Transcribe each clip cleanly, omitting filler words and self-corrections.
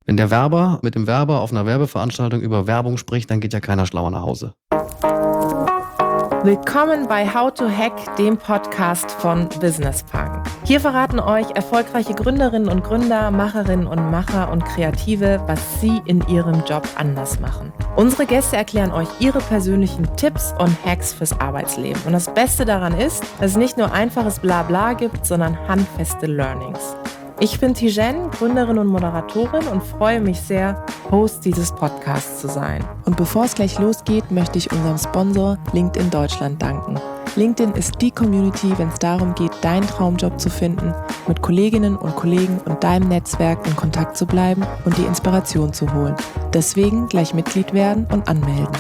Wenn der Werber mit dem Werber auf einer Werbeveranstaltung über Werbung spricht, dann geht ja keiner schlauer nach Hause. Willkommen bei How to Hack, dem Podcast von Business Punk. Hier verraten euch erfolgreiche Gründerinnen und Gründer, Macherinnen und Macher und Kreative, was sie in ihrem Job anders machen. Unsere Gäste erklären euch ihre persönlichen Tipps und Hacks fürs Arbeitsleben. Und das Beste daran ist, dass es nicht nur einfaches Blabla gibt, sondern handfeste Learnings. Ich bin Tijen, Gründerin und Moderatorin und freue mich sehr, Host dieses Podcasts zu sein. Und bevor es gleich losgeht, möchte ich unserem Sponsor LinkedIn Deutschland danken. LinkedIn ist die Community, wenn es darum geht, deinen Traumjob zu finden, mit Kolleginnen und Kollegen und deinem Netzwerk in Kontakt zu bleiben und die Inspiration zu holen. Deswegen gleich Mitglied werden und anmelden.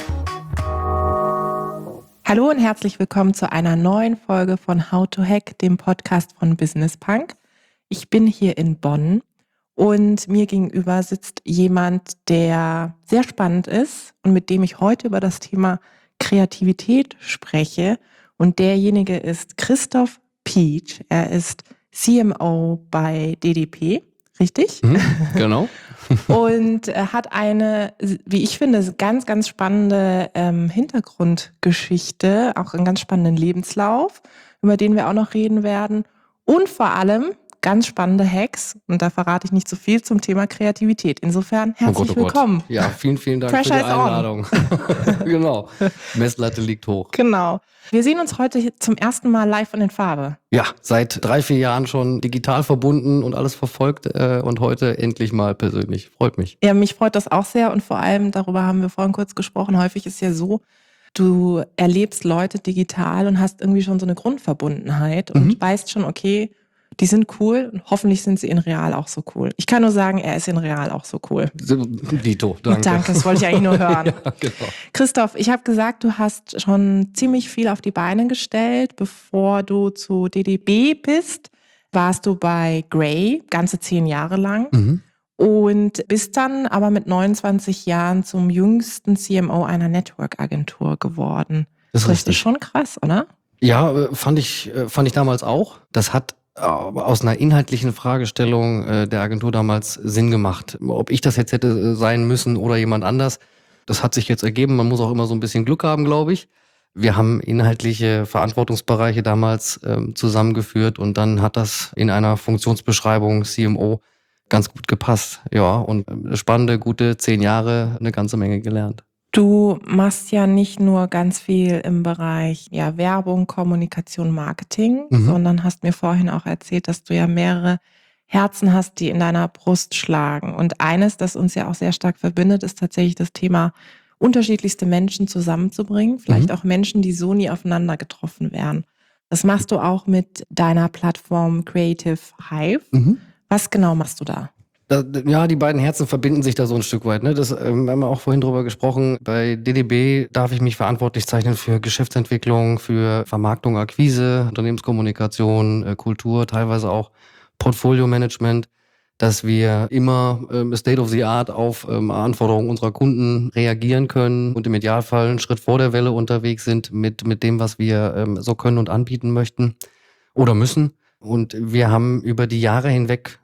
Hallo und herzlich willkommen zu einer neuen Folge von How to Hack, dem Podcast von Business Punk. Ich bin hier in Bonn und mir gegenüber sitzt jemand, der sehr spannend ist und mit dem ich heute über das Thema Kreativität spreche. Und derjenige ist Christoph Pietsch. Er ist CMO bei DDP, richtig? Genau. Und er hat eine, wie ich finde, ganz, ganz spannende Hintergrundgeschichte, auch einen ganz spannenden Lebenslauf, über den wir auch noch reden werden. Und vor allem ganz spannende Hacks, und da verrate ich nicht zu viel zum Thema Kreativität. Insofern herzlich willkommen. Ja, vielen Dank Pressure für die Einladung. Genau, Messlatte liegt hoch. Genau. Wir sehen uns heute zum ersten Mal live und in Farbe. Ja, seit 3-4 Jahren schon digital verbunden und alles verfolgt und heute endlich mal persönlich. Freut mich. Ja, mich freut das auch sehr und vor allem, darüber haben wir vorhin kurz gesprochen, häufig ist ja so, du erlebst Leute digital und hast irgendwie schon so eine Grundverbundenheit und weißt schon, okay, die sind cool und hoffentlich sind sie in real auch so cool. Ich kann nur sagen, er ist in real auch so cool. Dito, danke. Danke, das wollte ich eigentlich nur hören. Ja, genau. Christoph, ich habe gesagt, du hast schon ziemlich viel auf die Beine gestellt. Bevor du zu DDB bist, warst du bei Grey, ganze 10 Jahre lang. Und bist dann aber mit 29 Jahren zum jüngsten CMO einer Network-Agentur geworden. Das ist richtig. Schon krass, oder? Ja, fand ich damals auch. Das hat aus einer inhaltlichen Fragestellung der Agentur damals Sinn gemacht. Ob ich das jetzt hätte sein müssen oder jemand anders, das hat sich jetzt ergeben. Man muss auch immer so ein bisschen Glück haben, glaube ich. Wir haben inhaltliche Verantwortungsbereiche damals zusammengeführt und dann hat das in einer Funktionsbeschreibung CMO ganz gut gepasst. Ja, und spannende, gute 10 Jahre, eine ganze Menge gelernt. Du machst ja nicht nur ganz viel im Bereich Werbung, Kommunikation, Marketing, sondern hast mir vorhin auch erzählt, dass du ja mehrere Herzen hast, die in deiner Brust schlagen. Und eines, das uns ja auch sehr stark verbindet, ist tatsächlich das Thema, unterschiedlichste Menschen zusammenzubringen. Vielleicht auch Menschen, die so nie aufeinander getroffen wären. Das machst du auch mit deiner Plattform Creative Hive. Was genau machst du da? Ja, die beiden Herzen verbinden sich da so ein Stück weit. Ne? Das haben wir auch vorhin drüber gesprochen. Bei DDB darf ich mich verantwortlich zeichnen für Geschäftsentwicklung, für Vermarktung, Akquise, Unternehmenskommunikation, Kultur, teilweise auch Portfolio-Management, dass wir immer State of the Art auf Anforderungen unserer Kunden reagieren können und im Idealfall einen Schritt vor der Welle unterwegs sind mit dem, was wir so können und anbieten möchten oder müssen. Und wir haben über die Jahre hinweg,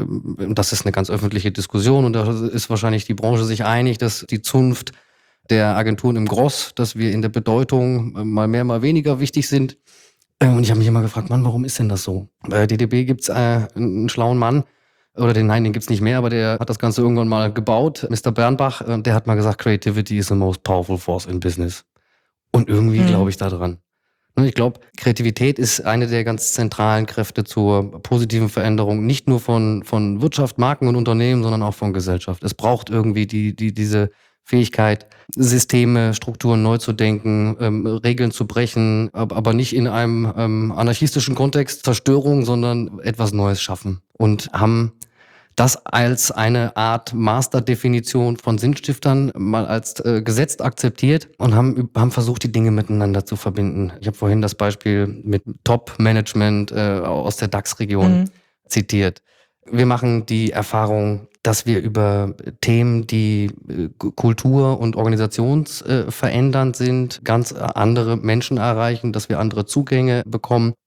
das ist eine ganz öffentliche Diskussion und da ist wahrscheinlich die Branche sich einig, dass die Zunft der Agenturen im Gross, dass wir in der Bedeutung mal mehr, mal weniger wichtig sind. Und ich habe mich immer gefragt, Mann, warum ist denn das so? Bei DDB gibt's einen schlauen Mann, den gibt's nicht mehr, aber der hat das Ganze irgendwann mal gebaut, Mr. Bernbach, der hat mal gesagt, Creativity is the most powerful force in business. Und irgendwie glaube ich da dran. Ich glaube, Kreativität ist eine der ganz zentralen Kräfte zur positiven Veränderung, nicht nur von Wirtschaft, Marken und Unternehmen, sondern auch von Gesellschaft. Es braucht irgendwie diese Fähigkeit, Systeme, Strukturen neu zu denken, Regeln zu brechen, aber nicht in einem anarchistischen Kontext Zerstörung, sondern etwas Neues schaffen. Und haben das als eine Art Masterdefinition von Sinnstiftern mal als gesetzt akzeptiert und haben versucht, die Dinge miteinander zu verbinden. Ich habe vorhin das Beispiel mit Top-Management aus der DAX-Region zitiert. Wir machen die Erfahrung, dass wir über Themen, die Kultur- und organisationsverändernd sind, ganz andere Menschen erreichen, dass wir andere Zugänge bekommen.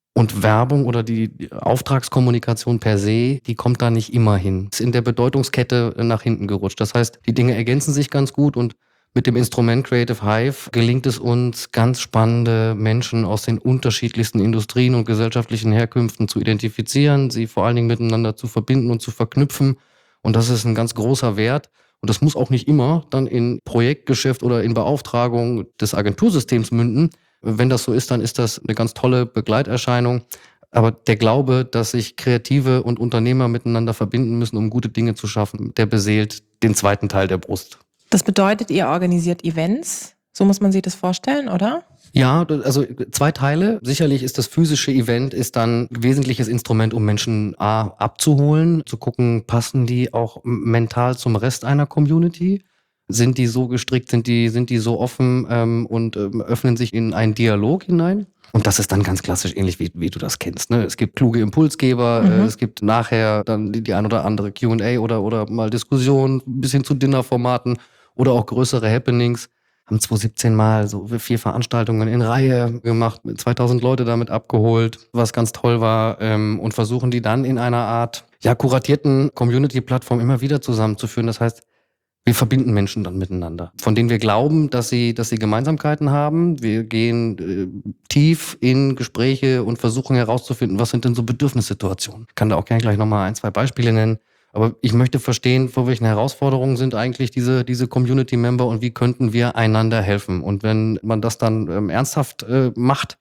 Und Werbung oder die Auftragskommunikation per se, die kommt da nicht immer hin. Ist in der Bedeutungskette nach hinten gerutscht. Das heißt, die Dinge ergänzen sich ganz gut und mit dem Instrument Creative Hive gelingt es uns, ganz spannende Menschen aus den unterschiedlichsten Industrien und gesellschaftlichen Herkünften zu identifizieren, sie vor allen Dingen miteinander zu verbinden und zu verknüpfen. Und das ist ein ganz großer Wert. Und das muss auch nicht immer dann in Projektgeschäft oder in Beauftragung des Agentursystems münden. Wenn das so ist, dann ist das eine ganz tolle Begleiterscheinung. Aber der Glaube, dass sich Kreative und Unternehmer miteinander verbinden müssen, um gute Dinge zu schaffen, der beseelt den zweiten Teil der Brust. Das bedeutet, ihr organisiert Events. So muss man sich das vorstellen, oder? Ja, also 2 Teile. Sicherlich ist das physische Event ist dann ein wesentliches Instrument, um Menschen abzuholen, zu gucken, passen die auch mental zum Rest einer Community? Sind die so gestrickt, sind die so offen und öffnen sich in einen Dialog hinein? Und das ist dann ganz klassisch ähnlich, wie du das kennst. Ne? Es gibt kluge Impulsgeber, es gibt nachher dann die ein oder andere Q&A oder mal Diskussion bis hin zu Dinnerformaten oder auch größere Happenings. Haben 2017 mal so 4 Veranstaltungen in Reihe gemacht, mit 2000 Leute damit abgeholt, was ganz toll war, und versuchen die dann in einer Art kuratierten Community-Plattform immer wieder zusammenzuführen. Das heißt, wir verbinden Menschen dann miteinander, von denen wir glauben, dass sie Gemeinsamkeiten haben. Wir gehen tief in Gespräche und versuchen herauszufinden, was sind denn so Bedürfnissituationen. Ich kann da auch gerne gleich nochmal 1, 2 Beispiele nennen. Aber ich möchte verstehen, vor welchen Herausforderungen sind eigentlich diese Community-Member und wie könnten wir einander helfen. Und wenn man das dann ernsthaft macht,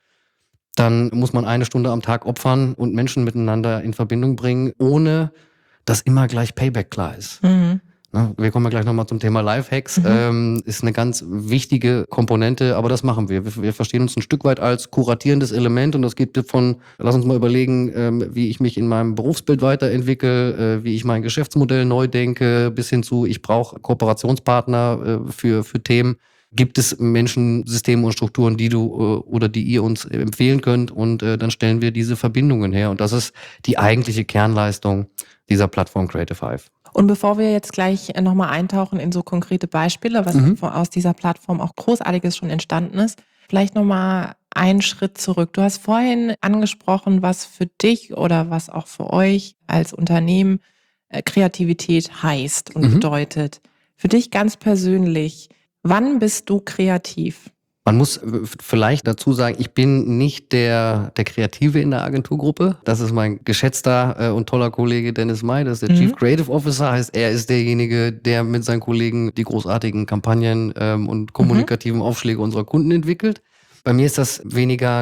dann muss man 1 Stunde am Tag opfern und Menschen miteinander in Verbindung bringen, ohne dass immer gleich Payback klar ist. Mhm. Wir kommen ja gleich nochmal zum Thema Lifehacks. Ist eine ganz wichtige Komponente, aber das machen wir. Wir verstehen uns ein Stück weit als kuratierendes Element und das geht von, lass uns mal überlegen, wie ich mich in meinem Berufsbild weiterentwickle, wie ich mein Geschäftsmodell neu denke, bis hin zu, ich brauche Kooperationspartner für Themen. Gibt es Menschen, Systeme und Strukturen, die du oder die ihr uns empfehlen könnt und dann stellen wir diese Verbindungen her und das ist die eigentliche Kernleistung dieser Plattform Creative Hive. Und bevor wir jetzt gleich nochmal eintauchen in so konkrete Beispiele, was aus dieser Plattform auch Großartiges schon entstanden ist, vielleicht nochmal einen Schritt zurück. Du hast vorhin angesprochen, was für dich oder was auch für euch als Unternehmen Kreativität heißt und bedeutet. Für dich ganz persönlich, wann bist du kreativ? Man muss vielleicht dazu sagen, ich bin nicht der Kreative in der Agenturgruppe. Das ist mein geschätzter und toller Kollege Dennis May, das ist der Chief Creative Officer, heißt er ist derjenige, der mit seinen Kollegen die großartigen Kampagnen und kommunikativen Aufschläge unserer Kunden entwickelt. Bei mir ist das weniger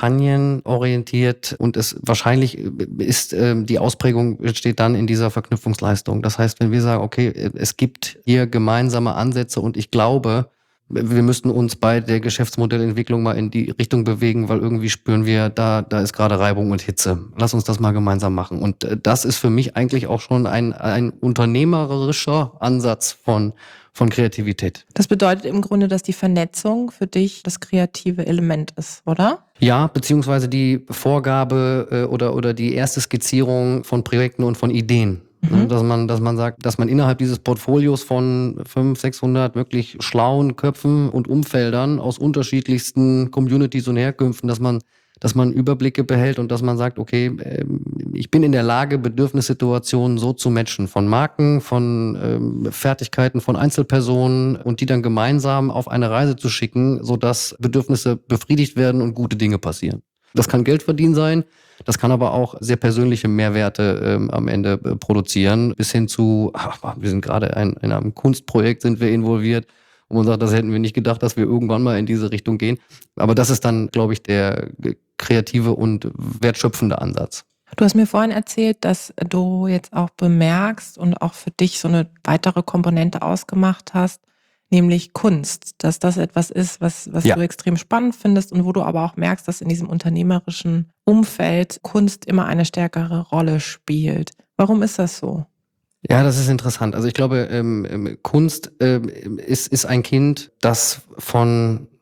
kampagnenorientiert und es wahrscheinlich ist die Ausprägung entsteht dann in dieser Verknüpfungsleistung. Das heißt, wenn wir sagen, okay, es gibt hier gemeinsame Ansätze und ich glaube, wir müssten uns bei der Geschäftsmodellentwicklung mal in die Richtung bewegen, weil irgendwie spüren wir, da ist gerade Reibung und Hitze. Lass uns das mal gemeinsam machen. Und das ist für mich eigentlich auch schon ein unternehmerischer Ansatz von Kreativität. Das bedeutet im Grunde, dass die Vernetzung für dich das kreative Element ist, oder? Ja, beziehungsweise die Vorgabe oder die erste Skizzierung von Projekten und von Ideen. Dass man sagt, dass man innerhalb dieses Portfolios von 500, 600 wirklich schlauen Köpfen und Umfeldern aus unterschiedlichsten Communities und Herkünften, dass man Überblicke behält und dass man sagt, okay, ich bin in der Lage, Bedürfnissituationen so zu matchen, von Marken, von Fertigkeiten, von Einzelpersonen und die dann gemeinsam auf eine Reise zu schicken, sodass Bedürfnisse befriedigt werden und gute Dinge passieren. Das kann Geld verdienen sein, das kann aber auch sehr persönliche Mehrwerte am Ende produzieren, bis hin zu, wir sind gerade in einem Kunstprojekt sind wir involviert, wo man sagt, das hätten wir nicht gedacht, dass wir irgendwann mal in diese Richtung gehen. Aber das ist dann, glaube ich, der kreative und wertschöpfende Ansatz. Du hast mir vorhin erzählt, dass du jetzt auch bemerkst und auch für dich so eine weitere Komponente ausgemacht hast, nämlich Kunst, dass das etwas ist, was du extrem spannend findest und wo du aber auch merkst, dass in diesem unternehmerischen Umfeld Kunst immer eine stärkere Rolle spielt. Warum ist das so? Ja, das ist interessant. Also ich glaube, Kunst ist ein Kind, das von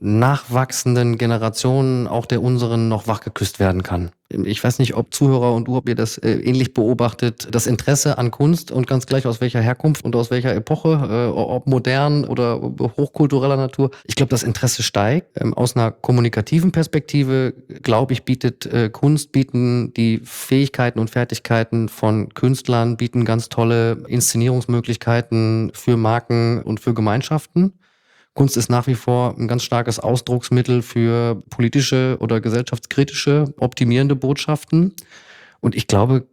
nachwachsenden Generationen, auch der unseren, noch wachgeküsst werden kann. Ich weiß nicht, ob Zuhörer und ob ihr das ähnlich beobachtet. Das Interesse an Kunst und ganz gleich aus welcher Herkunft und aus welcher Epoche, ob modern oder hochkultureller Natur. Ich glaube, das Interesse steigt. Aus einer kommunikativen Perspektive, glaube ich, bieten die Fähigkeiten und Fertigkeiten von Künstlern, bieten ganz tolle Inszenierungsmöglichkeiten für Marken und für Gemeinschaften. Kunst ist nach wie vor ein ganz starkes Ausdrucksmittel für politische oder gesellschaftskritische, optimierende Botschaften. Und ich glaube,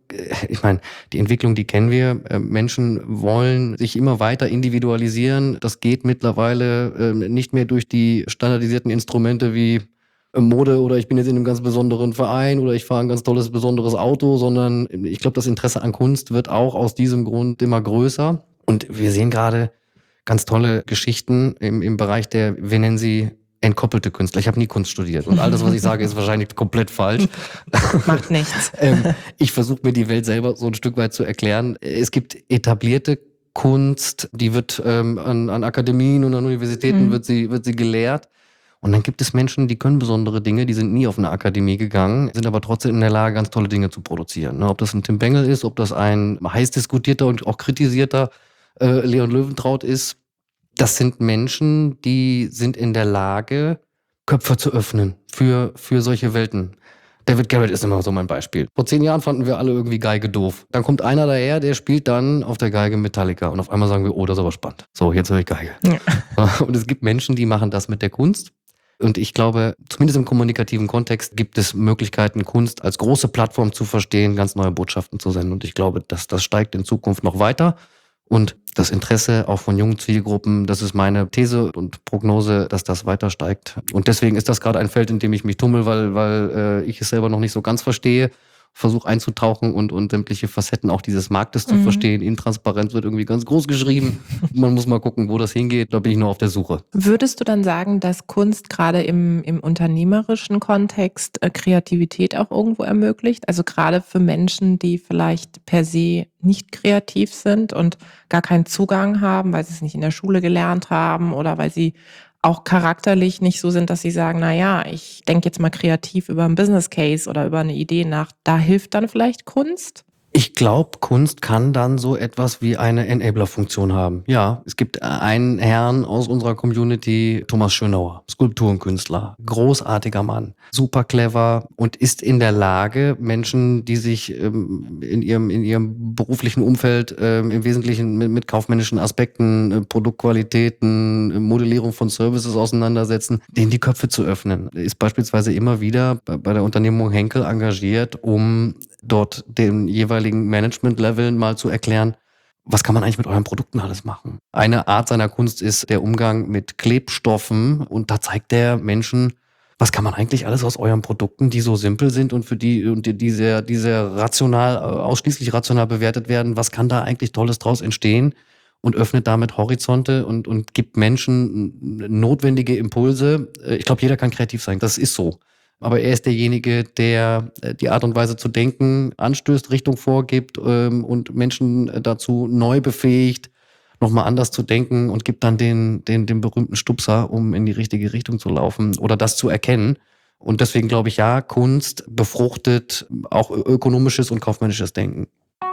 die Entwicklung, die kennen wir. Menschen wollen sich immer weiter individualisieren. Das geht mittlerweile nicht mehr durch die standardisierten Instrumente wie Mode oder ich bin jetzt in einem ganz besonderen Verein oder ich fahre ein ganz tolles, besonderes Auto, sondern ich glaube, das Interesse an Kunst wird auch aus diesem Grund immer größer. Und wir sehen gerade ganz tolle Geschichten im Bereich wir nennen sie entkoppelte Künstler. Ich habe nie Kunst studiert und all das, was ich sage, ist wahrscheinlich komplett falsch. Macht nichts. Ich versuche mir die Welt selber so ein Stück weit zu erklären. Es gibt etablierte Kunst, die wird an Akademien und an Universitäten wird sie gelehrt. Und dann gibt es Menschen, die können besondere Dinge, die sind nie auf eine Akademie gegangen, sind aber trotzdem in der Lage, ganz tolle Dinge zu produzieren. Ob das ein Tim Bengel ist, ob das ein heiß diskutierter und auch kritisierter Leon Löwentraut ist, das sind Menschen, die sind in der Lage, Köpfe zu öffnen für solche Welten. David Garrett ist immer so mein Beispiel. Vor 10 Jahren fanden wir alle irgendwie Geige doof. Dann kommt einer daher, der spielt dann auf der Geige Metallica und auf einmal sagen wir, oh, das ist aber spannend. So, jetzt höre ich Geige. Ja. Und es gibt Menschen, die machen das mit der Kunst. Und ich glaube, zumindest im kommunikativen Kontext gibt es Möglichkeiten, Kunst als große Plattform zu verstehen, ganz neue Botschaften zu senden. Und ich glaube, dass das steigt in Zukunft noch weiter. Und das Interesse auch von jungen Zielgruppen, das ist meine These und Prognose, dass das weiter steigt. Und deswegen ist das gerade ein Feld, in dem ich mich tummel, weil ich es selber noch nicht so ganz verstehe. Versuche einzutauchen und sämtliche Facetten auch dieses Marktes zu verstehen. Intransparenz wird irgendwie ganz groß geschrieben. Man muss mal gucken, wo das hingeht. Da bin ich noch auf der Suche. Würdest du dann sagen, dass Kunst gerade im unternehmerischen Kontext Kreativität auch irgendwo ermöglicht? Also gerade für Menschen, die vielleicht per se nicht kreativ sind und gar keinen Zugang haben, weil sie es nicht in der Schule gelernt haben oder weil sie auch charakterlich nicht so sind, dass sie sagen, naja, ich denke jetzt mal kreativ über einen Business Case oder über eine Idee nach. Da hilft dann vielleicht Kunst? Ich glaube, Kunst kann dann so etwas wie eine Enabler-Funktion haben. Ja, es gibt einen Herrn aus unserer Community, Thomas Schönauer, Skulpturenkünstler, großartiger Mann, super clever und ist in der Lage, Menschen, die sich in ihrem beruflichen Umfeld im Wesentlichen mit kaufmännischen Aspekten, Produktqualitäten, Modellierung von Services auseinandersetzen, denen die Köpfe zu öffnen. Er ist beispielsweise immer wieder bei der Unternehmung Henkel engagiert, um dort den jeweiligen Management-Leveln mal zu erklären, was kann man eigentlich mit euren Produkten alles machen? Eine Art seiner Kunst ist der Umgang mit Klebstoffen und da zeigt der Menschen, was kann man eigentlich alles aus euren Produkten, die so simpel sind und für die sehr rational, ausschließlich rational bewertet werden, was kann da eigentlich Tolles draus entstehen? Und öffnet damit Horizonte und gibt Menschen notwendige Impulse. Ich glaube, jeder kann kreativ sein, das ist so. Aber er ist derjenige, der die Art und Weise zu denken anstößt, Richtung vorgibt und Menschen dazu neu befähigt, nochmal anders zu denken und gibt dann den berühmten Stupser, um in die richtige Richtung zu laufen oder das zu erkennen. Und deswegen glaube ich, ja, Kunst befruchtet auch ökonomisches und kaufmännisches Denken.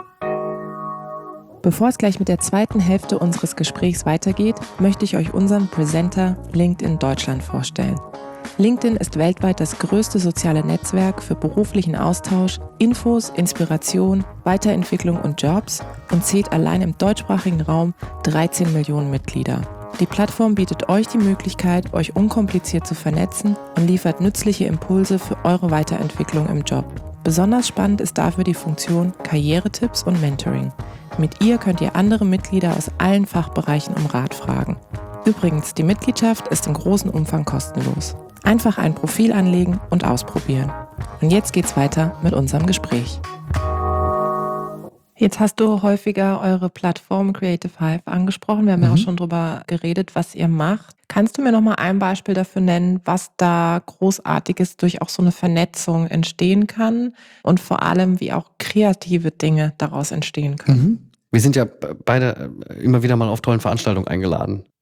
Bevor es gleich mit der zweiten Hälfte unseres Gesprächs weitergeht, möchte ich euch unseren Presenter LinkedIn Deutschland vorstellen. LinkedIn ist weltweit das größte soziale Netzwerk für beruflichen Austausch, Infos, Inspiration, Weiterentwicklung und Jobs und zählt allein im deutschsprachigen Raum 13 Millionen Mitglieder. Die Plattform bietet euch die Möglichkeit, euch unkompliziert zu vernetzen und liefert nützliche Impulse für eure Weiterentwicklung im Job. Besonders spannend ist dafür die Funktion Karrieretipps und Mentoring. Mit ihr könnt ihr andere Mitglieder aus allen Fachbereichen um Rat fragen. Übrigens, die Mitgliedschaft ist im großen Umfang kostenlos. Einfach ein Profil anlegen und ausprobieren. Und jetzt geht's weiter mit unserem Gespräch. Jetzt hast du häufiger eure Plattform Creative Hive angesprochen. Wir haben ja auch schon drüber geredet, was ihr macht. Kannst du mir noch mal ein Beispiel dafür nennen, was da Großartiges durch auch so eine Vernetzung entstehen kann und vor allem, wie auch kreative Dinge daraus entstehen können? Wir sind ja beide immer wieder mal auf tollen Veranstaltungen eingeladen.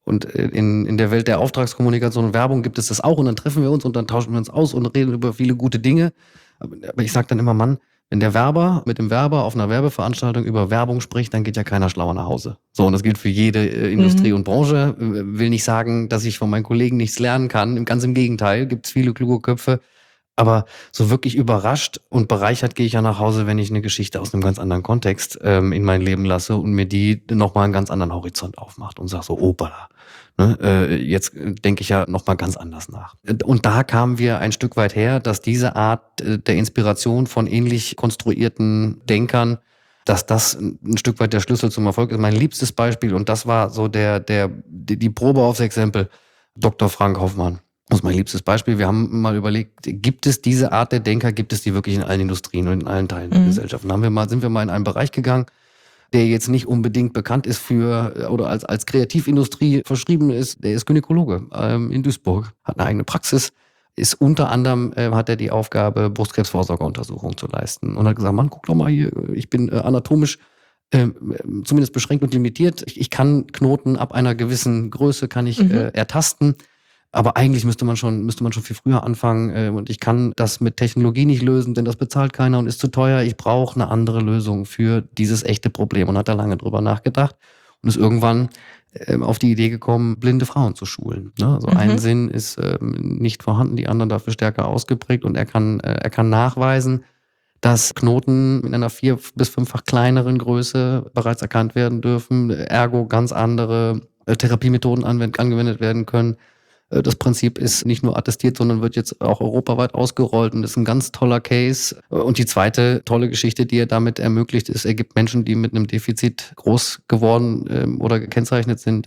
Und in der Welt der Auftragskommunikation und Werbung gibt es das auch. Und dann treffen wir uns und dann tauschen wir uns aus und reden über viele gute Dinge. Aber ich sage dann immer, Mann, wenn der Werber mit dem Werber auf einer Werbeveranstaltung über Werbung spricht, dann geht ja keiner schlauer nach Hause. So, und das gilt für jede Industrie und Branche. Will nicht sagen, dass ich von meinen Kollegen nichts lernen kann. Ganz im Gegenteil, gibt es viele kluge Köpfe. Aber so wirklich überrascht und bereichert gehe ich ja nach Hause, wenn ich eine Geschichte aus einem ganz anderen Kontext in mein Leben lasse und mir die nochmal einen ganz anderen Horizont aufmacht und sage so, opala. Ne, jetzt denke ich ja nochmal ganz anders nach. Und da kamen wir ein Stück weit her, dass diese Art der Inspiration von ähnlich konstruierten Denkern, dass das ein Stück weit der Schlüssel zum Erfolg ist. Mein liebstes Beispiel, und das war so die Probe aufs Exempel, Dr. Frank Hoffmann. Das ist mein liebstes Beispiel. Wir haben mal überlegt, gibt es diese Art der Denker, gibt es die wirklich in allen Industrien und in allen Teilen der Gesellschaft? Und sind wir mal in einen Bereich gegangen, der jetzt nicht unbedingt bekannt ist für oder als Kreativindustrie verschrieben ist. Der ist Gynäkologe in Duisburg, hat eine eigene Praxis, ist unter anderem, hat er die Aufgabe, Brustkrebsvorsorgeuntersuchungen zu leisten und hat gesagt, Mann, guck doch mal hier, ich bin anatomisch zumindest beschränkt und limitiert. Ich kann Knoten ab einer gewissen Größe kann ich ertasten. Aber eigentlich müsste man schon viel früher anfangen und ich kann das mit Technologie nicht lösen, denn das bezahlt keiner und ist zu teuer. Ich brauche eine andere Lösung für dieses echte Problem und hat da lange drüber nachgedacht und ist irgendwann auf die Idee gekommen, blinde Frauen zu schulen. Ne? Also ein Sinn ist nicht vorhanden, die anderen dafür stärker ausgeprägt und er kann nachweisen, dass Knoten in einer 4- bis 5-fach kleineren Größe bereits erkannt werden dürfen, ergo ganz andere Therapiemethoden angewendet werden können. Das Prinzip ist nicht nur attestiert, sondern wird jetzt auch europaweit ausgerollt und ist ein ganz toller Case. Und die zweite tolle Geschichte, die er damit ermöglicht, ist, er gibt Menschen, die mit einem Defizit groß geworden oder gekennzeichnet sind,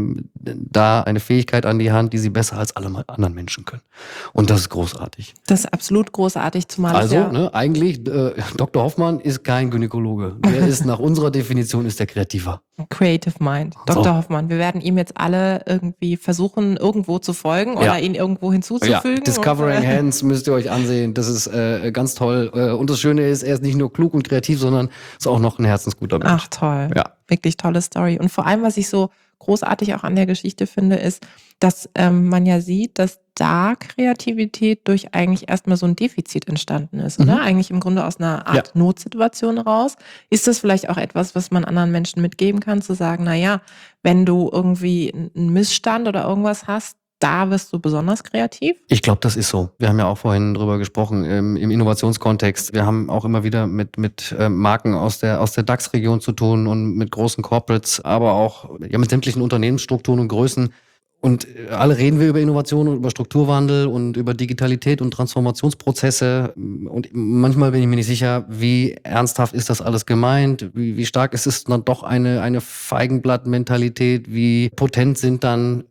da eine Fähigkeit an die Hand, die sie besser als alle anderen Menschen können. Und das ist großartig. Das ist absolut großartig, zumal also eigentlich, Dr. Hoffmann ist kein Gynäkologe. Der ist nach unserer Definition ist der Kreativer. Creative Mind. Dr. Hoffmann, wir werden ihm jetzt alle irgendwie versuchen, irgendwo zu folgen oder ihn irgendwo hinzuzufügen. Ja, Discovering Hands müsst ihr euch ansehen. Das ist ganz toll. Und das Schöne ist, er ist nicht nur klug und kreativ, sondern ist auch noch ein herzensguter Mensch. Ach toll. Ja. Wirklich tolle Story. Und vor allem, was ich so großartig auch an der Geschichte finde, ist, dass man ja sieht, dass da Kreativität durch eigentlich erstmal so ein Defizit entstanden ist, oder? Eigentlich im Grunde aus einer Art Notsituation raus. Ist das vielleicht auch etwas, was man anderen Menschen mitgeben kann, zu sagen, naja, wenn du irgendwie einen Missstand oder irgendwas hast, da wirst du besonders kreativ? Ich glaube, das ist so. Wir haben ja auch vorhin drüber gesprochen, im Innovationskontext. Wir haben auch immer wieder mit Marken aus der DAX-Region zu tun und mit großen Corporates, aber auch mit sämtlichen Unternehmensstrukturen und Größen. Und alle reden wir über Innovation und über Strukturwandel und über Digitalität und Transformationsprozesse. Und manchmal bin ich mir nicht sicher, wie ernsthaft ist das alles gemeint? Wie stark ist es dann doch eine Feigenblatt-Mentalität? Wie potent sind dann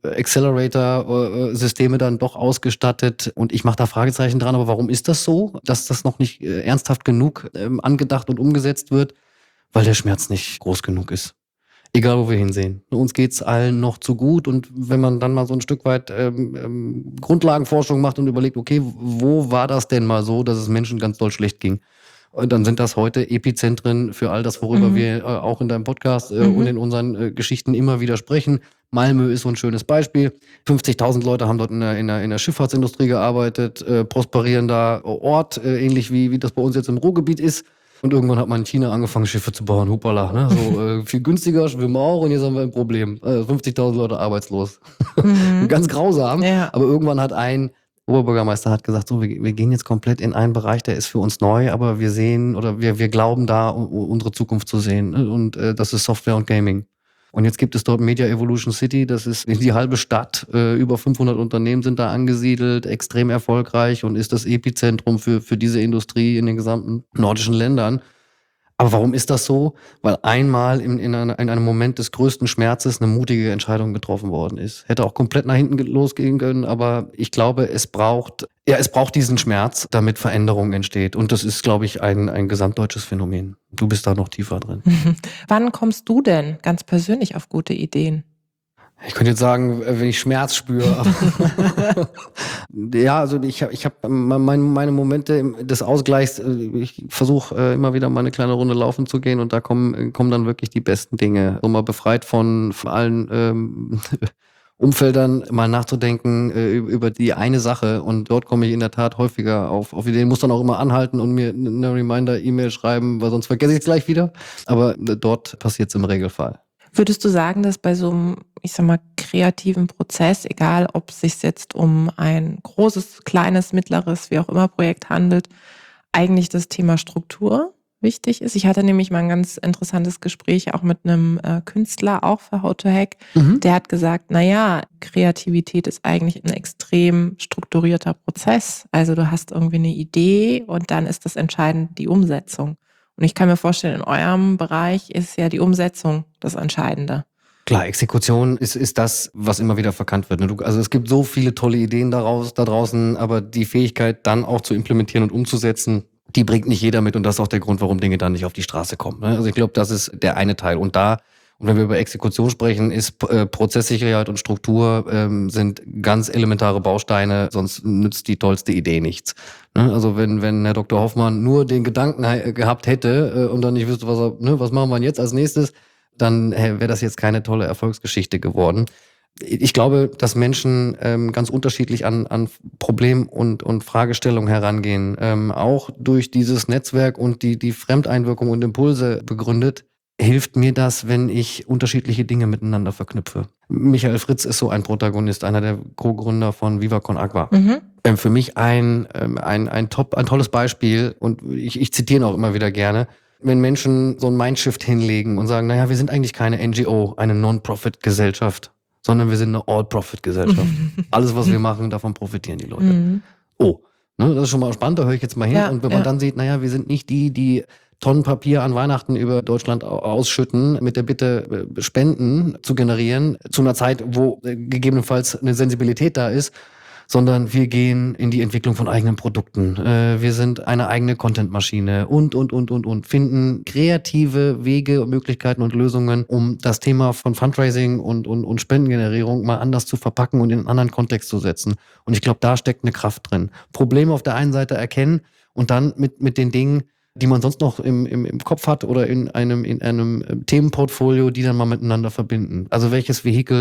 Accelerator-Systeme dann doch ausgestattet? Und ich mache da Fragezeichen dran. Aber warum ist das so, dass das noch nicht ernsthaft genug angedacht und umgesetzt wird? Weil der Schmerz nicht groß genug ist. Egal, wo wir hinsehen. Uns geht's allen noch zu gut. Und wenn man dann mal so ein Stück weit Grundlagenforschung macht und überlegt, okay, wo war das denn mal so, dass es Menschen ganz doll schlecht ging? Und dann sind das heute Epizentren für all das, worüber wir auch in deinem Podcast und in unseren Geschichten immer wieder sprechen. Malmö ist so ein schönes Beispiel. 50.000 Leute haben dort in der Schifffahrtsindustrie gearbeitet, prosperierender Ort, ähnlich wie das bei uns jetzt im Ruhrgebiet ist. Und irgendwann hat man in China angefangen, Schiffe zu bauen. Hupala, ne? So viel günstiger, schwimmen auch und jetzt haben wir ein Problem. 50.000 Leute arbeitslos. Ganz grausam. Ja. Aber irgendwann hat ein Oberbürgermeister gesagt, so, wir gehen jetzt komplett in einen Bereich, der ist für uns neu, aber wir sehen oder wir glauben da, unsere Zukunft zu sehen. Und das ist Software und Gaming. Und jetzt gibt es dort Media Evolution City, das ist die halbe Stadt, über 500 Unternehmen sind da angesiedelt, extrem erfolgreich und ist das Epizentrum für diese Industrie in den gesamten nordischen Ländern. Aber warum ist das so? Weil einmal in einem Moment des größten Schmerzes eine mutige Entscheidung getroffen worden ist. Hätte auch komplett nach hinten losgehen können, aber ich glaube, es braucht diesen Schmerz, damit Veränderung entsteht. Und das ist, glaube ich, ein gesamtdeutsches Phänomen. Du bist da noch tiefer drin. Wann kommst du denn ganz persönlich auf gute Ideen? Ich könnte jetzt sagen, wenn ich Schmerz spüre. Ja, also ich hab meine Momente des Ausgleichs. Ich versuche immer wieder mal eine kleine Runde laufen zu gehen und da kommen dann wirklich die besten Dinge. So mal befreit von allen Umfeldern mal nachzudenken über die eine Sache, und dort komme ich in der Tat häufiger auf Ideen, muss dann auch immer anhalten und mir eine Reminder-E-Mail schreiben, weil sonst vergesse ich es gleich wieder, aber dort passiert es im Regelfall. Würdest du sagen, dass bei so einem, ich sag mal, kreativen Prozess, egal ob es sich jetzt um ein großes, kleines, mittleres, wie auch immer Projekt handelt, eigentlich das Thema Struktur wichtig ist? Ich hatte nämlich mal ein ganz interessantes Gespräch auch mit einem Künstler, auch für How to Hack. Der hat gesagt, Kreativität ist eigentlich ein extrem strukturierter Prozess. Also du hast irgendwie eine Idee und dann ist das entscheidend die Umsetzung. Und ich kann mir vorstellen, in eurem Bereich ist ja die Umsetzung das Entscheidende. Klar, Exekution ist das, was immer wieder verkannt wird. Also es gibt so viele tolle Ideen da draußen, aber die Fähigkeit dann auch zu implementieren und umzusetzen, die bringt nicht jeder mit, und das ist auch der Grund, warum Dinge dann nicht auf die Straße kommen. Also ich glaube, das ist der eine Teil. Und wenn wir über Exekution sprechen, ist Prozesssicherheit und Struktur sind ganz elementare Bausteine, sonst nützt die tollste Idee nichts. Also wenn Herr Dr. Hoffmann nur den Gedanken gehabt hätte und dann nicht wüsste, was machen wir jetzt als nächstes, dann wäre das jetzt keine tolle Erfolgsgeschichte geworden. Ich glaube, dass Menschen ganz unterschiedlich an Problem- und Fragestellungen herangehen. Auch durch dieses Netzwerk und die Fremdeinwirkung und Impulse begründet, hilft mir das, wenn ich unterschiedliche Dinge miteinander verknüpfe. Michael Fritz ist so ein Protagonist, einer der Co-Gründer von Viva Con Agua. Für mich ein tolles Beispiel, und ich zitiere ihn auch immer wieder gerne, wenn Menschen so ein Mindshift hinlegen und sagen, wir sind eigentlich keine NGO, eine Non-Profit-Gesellschaft, sondern wir sind eine All-Profit-Gesellschaft. Alles, was wir machen, davon profitieren die Leute. Das ist schon mal spannend, da höre ich jetzt mal hin. Ja, und wenn man dann sieht, wir sind nicht die Tonnen Papier an Weihnachten über Deutschland ausschütten, mit der Bitte, Spenden zu generieren, zu einer Zeit, wo gegebenenfalls eine Sensibilität da ist, sondern wir gehen in die Entwicklung von eigenen Produkten. Wir sind eine eigene Content-Maschine und finden kreative Wege und Möglichkeiten und Lösungen, um das Thema von Fundraising und Spendengenerierung mal anders zu verpacken und in einen anderen Kontext zu setzen. Und ich glaube, da steckt eine Kraft drin. Probleme auf der einen Seite erkennen und dann mit den Dingen, die man sonst noch im Kopf hat oder in einem Themenportfolio, die dann mal miteinander verbinden. Also welche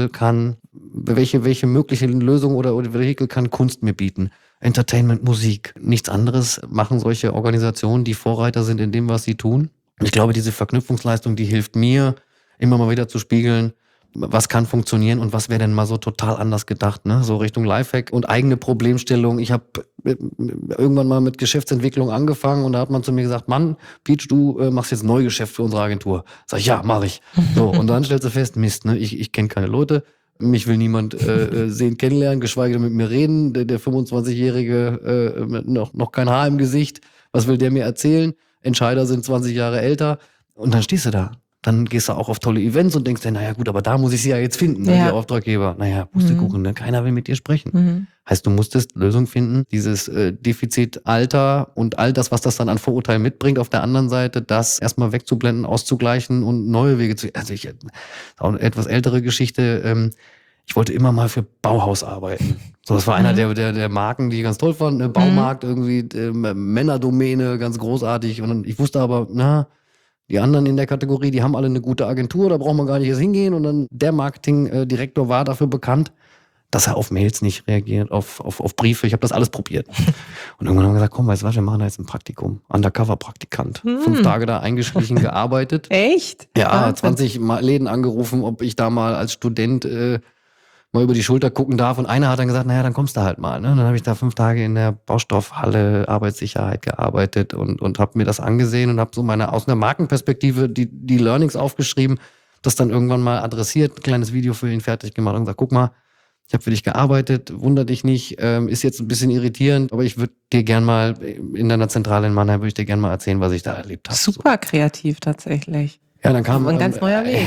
mögliche Lösung oder Vehikel kann Kunst mir bieten? Entertainment, Musik. Nichts anderes machen solche Organisationen, die Vorreiter sind in dem, was sie tun. Und ich glaube, diese Verknüpfungsleistung, die hilft mir, immer mal wieder zu spiegeln, was kann funktionieren und was wäre denn mal so total anders gedacht, ne? So Richtung Lifehack und eigene Problemstellung. Ich habe irgendwann mal mit Geschäftsentwicklung angefangen und da hat man zu mir gesagt, Mann, Peach, du machst jetzt Neugeschäft für unsere Agentur. Sag ich, ja, mach ich. So, und dann stellst du fest, Mist, ne? Ich kenne keine Leute, mich will niemand kennenlernen, geschweige denn mit mir reden. Der 25-Jährige mit noch kein Haar im Gesicht, was will der mir erzählen? Entscheider sind 20 Jahre älter und dann stehst du da. Dann gehst du auch auf tolle Events und denkst dir, gut, aber da muss ich sie ja jetzt finden, die Auftraggeber. Pustekuchen, ne? Keiner will mit dir sprechen. Heißt, du musstest Lösung finden, dieses Defizit Alter und all das, was das dann an Vorurteilen mitbringt, auf der anderen Seite, das erstmal wegzublenden, auszugleichen und neue Wege zu... Also auch eine etwas ältere Geschichte, ich wollte immer mal für Bauhaus arbeiten. So, das war einer der Marken, die ich ganz toll fand, ne? Baumarkt, irgendwie Männerdomäne, ganz großartig. Und ich wusste aber, die anderen in der Kategorie, die haben alle eine gute Agentur, da braucht man gar nicht erst hingehen. Und dann der Marketingdirektor war dafür bekannt, dass er auf Mails nicht reagiert, auf Briefe. Ich habe das alles probiert. Und irgendwann haben wir gesagt, komm, weißt du was, wir machen da jetzt ein Praktikum. Undercover-Praktikant. 5 Tage da eingeschlichen, gearbeitet. Echt? Ja, 20 Läden angerufen, ob ich da mal als Student mal über die Schulter gucken darf. Und einer hat dann gesagt, dann kommst du halt mal. Ne? Und dann habe ich da 5 Tage in der Baustoffhalle Arbeitssicherheit gearbeitet und habe mir das angesehen und habe so aus einer Markenperspektive die Learnings aufgeschrieben, das dann irgendwann mal adressiert, ein kleines Video für ihn fertig gemacht und gesagt, guck mal, ich habe für dich gearbeitet, wunder dich nicht, ist jetzt ein bisschen irritierend, aber ich würde dir gern mal in deiner Zentrale in Mannheim, würde ich dir gern mal erzählen, was ich da erlebt habe. Super kreativ tatsächlich. Ja, dann kam ein ganz neuer Weg.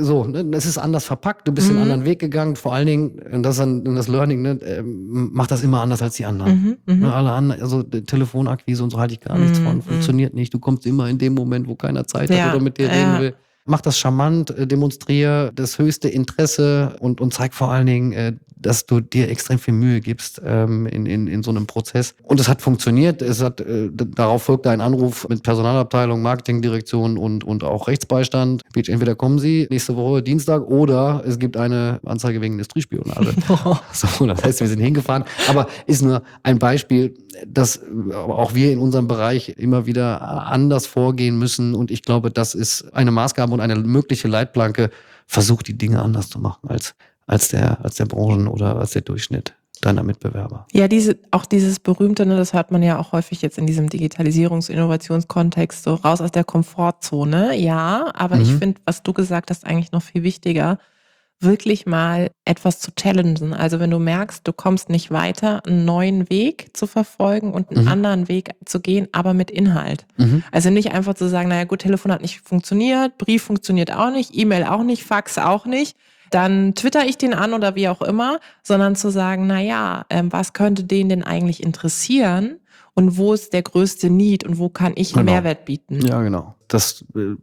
Es ist anders verpackt, du bist einen anderen Weg gegangen, vor allen Dingen, und das ist das Learning, mach das immer anders als die anderen. Alle anderen, also Telefonakquise und so halte ich gar nichts von, funktioniert nicht, du kommst immer in dem Moment, wo keiner Zeit hat oder mit dir reden will. Mach das charmant, demonstriere das höchste Interesse und zeig vor allen Dingen, dass du dir extrem viel Mühe gibst in so einem Prozess. Und es hat funktioniert. Darauf folgte ein Anruf mit Personalabteilung, Marketingdirektion und auch Rechtsbeistand. Entweder kommen Sie nächste Woche Dienstag oder es gibt eine Anzeige wegen Industriespionage. So, das heißt, wir sind hingefahren. Aber ist nur ein Beispiel, dass auch wir in unserem Bereich immer wieder anders vorgehen müssen. Und ich glaube, das ist eine Maßgabe und eine mögliche Leitplanke. Versucht die Dinge anders zu machen als der Branchen- oder als der Durchschnitt deiner Mitbewerber. Ja, dieses Berühmte, ne, das hört man ja auch häufig jetzt in diesem Digitalisierungs- und Innovationskontext, so raus aus der Komfortzone. Ja, aber ich finde, was du gesagt hast, eigentlich noch viel wichtiger, wirklich mal etwas zu challengen. Also wenn du merkst, du kommst nicht weiter, einen neuen Weg zu verfolgen und einen anderen Weg zu gehen, aber mit Inhalt. Also nicht einfach zu sagen, naja gut, Telefon hat nicht funktioniert, Brief funktioniert auch nicht, E-Mail auch nicht, Fax auch nicht. Dann twitter ich den an oder wie auch immer, sondern zu sagen, naja, was könnte den denn eigentlich interessieren und wo ist der größte Need und wo kann ich einen Mehrwert bieten? Ja, genau. Das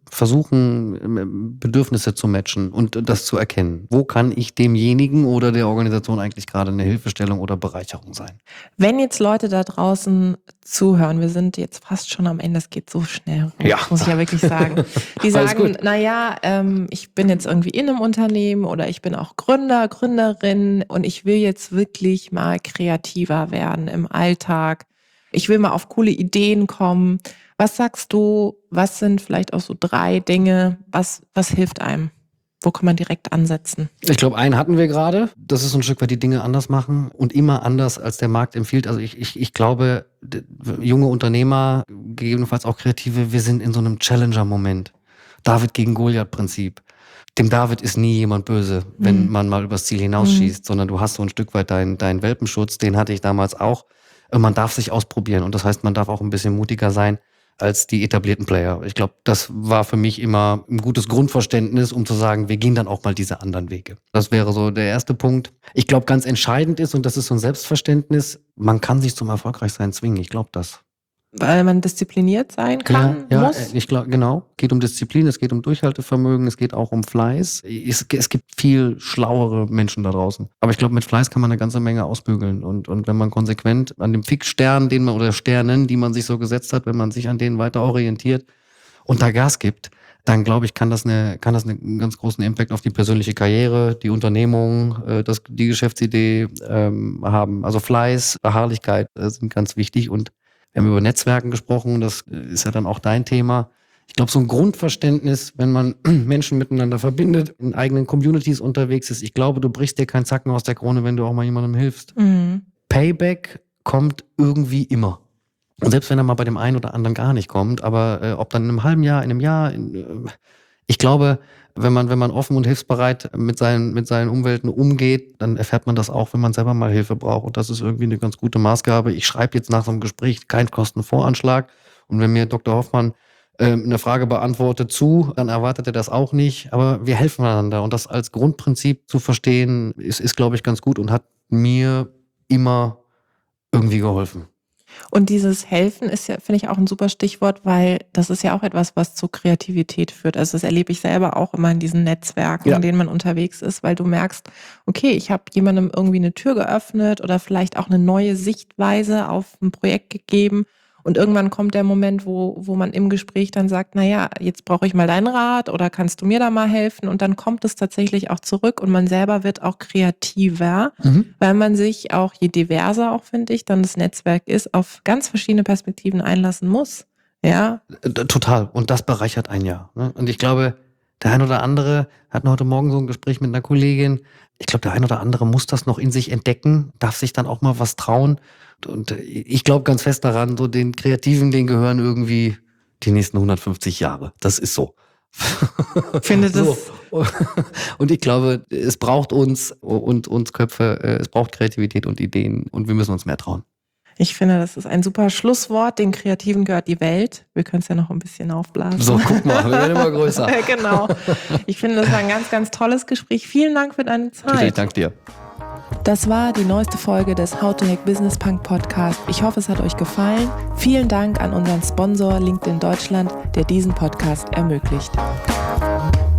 Versuchen, Bedürfnisse zu matchen und das zu erkennen. Wo kann ich demjenigen oder der Organisation eigentlich gerade eine Hilfestellung oder Bereicherung sein? Wenn jetzt Leute da draußen zuhören, wir sind jetzt fast schon am Ende, es geht so schnell, muss ich ja wirklich sagen. Die sagen, naja, ich bin jetzt irgendwie in einem Unternehmen oder ich bin auch Gründer, Gründerin und ich will jetzt wirklich mal kreativer werden im Alltag. Ich will mal auf coole Ideen kommen. Was sagst du, was sind vielleicht auch so 3 Dinge, was hilft einem? Wo kann man direkt ansetzen? Ich glaube, einen hatten wir gerade. Das ist so ein Stück weit die Dinge anders machen und immer anders, als der Markt empfiehlt. Also ich glaube, junge Unternehmer, gegebenenfalls auch Kreative, wir sind in so einem Challenger-Moment. David gegen Goliath-Prinzip. Dem David ist nie jemand böse, wenn man mal übers Ziel hinausschießt, sondern du hast so ein Stück weit deinen Welpenschutz, den hatte ich damals auch. Man darf sich ausprobieren und das heißt, man darf auch ein bisschen mutiger sein als die etablierten Player. Ich glaube, das war für mich immer ein gutes Grundverständnis, um zu sagen, wir gehen dann auch mal diese anderen Wege. Das wäre so der erste Punkt. Ich glaube, ganz entscheidend ist, und das ist so ein Selbstverständnis, man kann sich zum Erfolgreichsein zwingen. Ich glaube das. Weil man diszipliniert sein kann, muss? Ich glaube, genau. Es geht um Disziplin, es geht um Durchhaltevermögen, es geht auch um Fleiß. Es gibt viel schlauere Menschen da draußen. Aber ich glaube, mit Fleiß kann man eine ganze Menge ausbügeln. Und wenn man konsequent an dem Fixstern, oder Sternen, die man sich so gesetzt hat, wenn man sich an denen weiter orientiert und da Gas gibt, dann glaube ich, kann das einen ganz großen Impact auf die persönliche Karriere, die Unternehmung, die Geschäftsidee haben. Also Fleiß, Beharrlichkeit sind ganz wichtig und wir haben über Netzwerken gesprochen, das ist ja dann auch dein Thema. Ich glaube, so ein Grundverständnis, wenn man Menschen miteinander verbindet, in eigenen Communities unterwegs ist, ich glaube, du brichst dir keinen Zacken aus der Krone, wenn du auch mal jemandem hilfst. Payback kommt irgendwie immer. Und selbst wenn er mal bei dem einen oder anderen gar nicht kommt, aber ob dann in einem halben Jahr, in einem Jahr, ich glaube, wenn man offen und hilfsbereit mit seinen Umwelten umgeht, dann erfährt man das auch, wenn man selber mal Hilfe braucht. Und das ist irgendwie eine ganz gute Maßgabe. Ich schreibe jetzt nach so einem Gespräch keinen Kostenvoranschlag. Und wenn mir Dr. Hoffmann eine Frage beantwortet dann erwartet er das auch nicht. Aber wir helfen einander. Und das als Grundprinzip zu verstehen, ist glaube ich, ganz gut und hat mir immer irgendwie geholfen. Und dieses Helfen ist ja, finde ich, auch ein super Stichwort, weil das ist ja auch etwas, was zu Kreativität führt. Also das erlebe ich selber auch immer in diesen Netzwerken, in denen man unterwegs ist, weil du merkst, okay, ich habe jemandem irgendwie eine Tür geöffnet oder vielleicht auch eine neue Sichtweise auf ein Projekt gegeben. Und irgendwann kommt der Moment, wo man im Gespräch dann sagt, naja, jetzt brauche ich mal deinen Rat oder kannst du mir da mal helfen? Und dann kommt es tatsächlich auch zurück und man selber wird auch kreativer, weil man sich auch, je diverser auch, finde ich, dann das Netzwerk ist, auf ganz verschiedene Perspektiven einlassen muss. Ja. Total. Und das bereichert ein Jahr. Ne? Und ich glaube, der ein oder andere hatten heute Morgen so ein Gespräch mit einer Kollegin. Ich glaube, der ein oder andere muss das noch in sich entdecken, darf sich dann auch mal was trauen. Und ich glaube ganz fest daran, so den Kreativen, denen gehören irgendwie die nächsten 150 Jahre. Das ist so. Finde das. So. Und ich glaube, es braucht uns und uns Köpfe, es braucht Kreativität und Ideen und wir müssen uns mehr trauen. Ich finde, das ist ein super Schlusswort. Den Kreativen gehört die Welt. Wir können es ja noch ein bisschen aufblasen. So, guck mal, wir werden immer größer. Genau. Ich finde, das war ein ganz, ganz tolles Gespräch. Vielen Dank für deine Zeit. Bitte, ich danke dir. Das war die neueste Folge des How to Hack Business Punk Podcast. Ich hoffe, es hat euch gefallen. Vielen Dank an unseren Sponsor LinkedIn Deutschland, der diesen Podcast ermöglicht. Hack.